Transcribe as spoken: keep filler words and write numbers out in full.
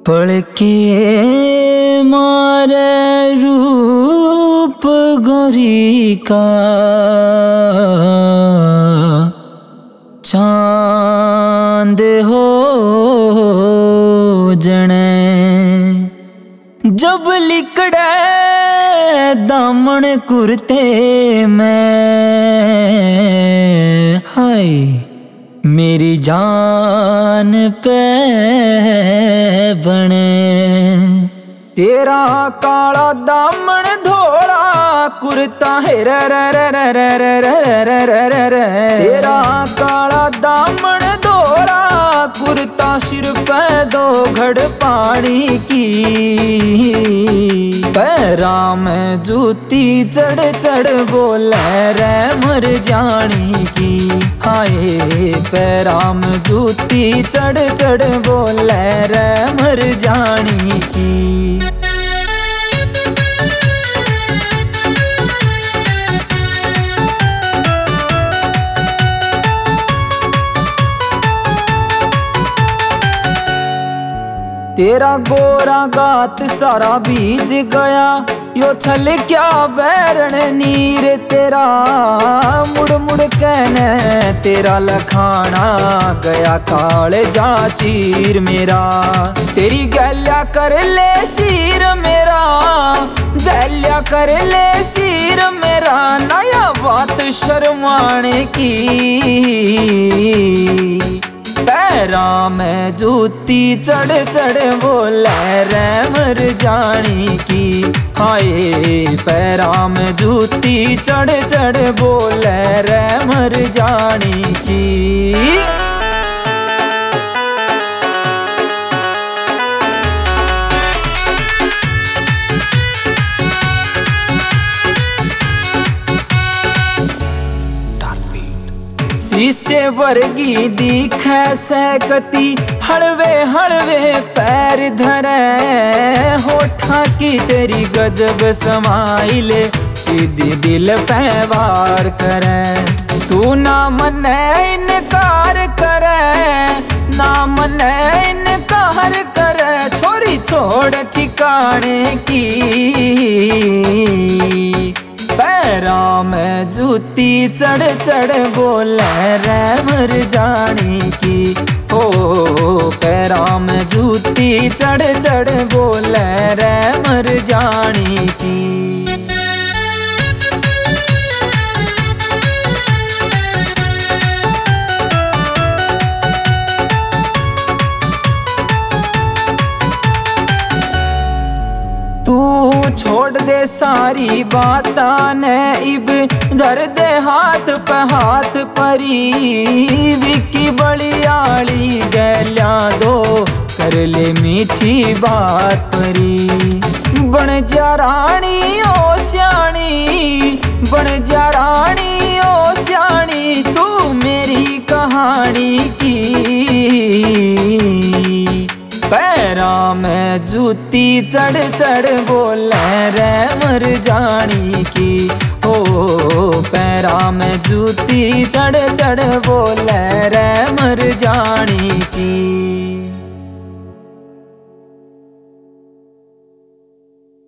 पलके मारे रूप गोरी का चांद हो जने जब लिकड़े दामन कुर्ते में हाय मेरी जान पे बने तेरा काला दामन धोला कुर्ता है रे रे रे रे रे रे रे रे रे रे तेरा काला दामन धोला कुर्ता सिर पे दो घड़ पानी की पैरा में जूती चढ़ चढ़ बोले रे मर जानी की हाय पैरा में जूती चढ़ चढ़ बोले रे मर जानी की। तेरा गोरा गात सारा बीज गया यो छल क्या बैरण नीर तेरा मुड़ मुड़ कहने तेरा लखाना गया काल जा चीर मेरा तेरी गैल्या कर ले सीर मेरा गैल्या कर ले सीर मेरा नया बात शर्माने की पैरा में जूती चढ़ चढ़ बोले रे मर जानी की हाय पैरा में जूती चढ़ चढ़ बोले रे मर जानी की। शीशे वर्गी दिखे सकती हड़वे हड़वे पैर धरे होठा की तेरी गजब समाइले सीधी दिल पे वार करे तू ना मने इनकार करे ना मने इनकार करे छोरी थोड़ ठिकाने की पैरा में जूती चढ़ चढ़ बोले रे मर जानी की ओ पैरा में जूती चढ़ चढ़ बोले रे मर जानी की। तू छोड़ दे सारी बातां ने इब धर दे हाथ पे हाथ परी विकी बलियाली गैल्या दो कर ले मीठी बात परी बन जा रानी ओ स्याणी बन जा रानी ओ स्याणी तू मेरी कहानी की पैरा में जूती चढ़ चढ़ बोले रे मर जानी की ओ पैरा में जूती चढ़ चढ़ बोले रे मर जानी की।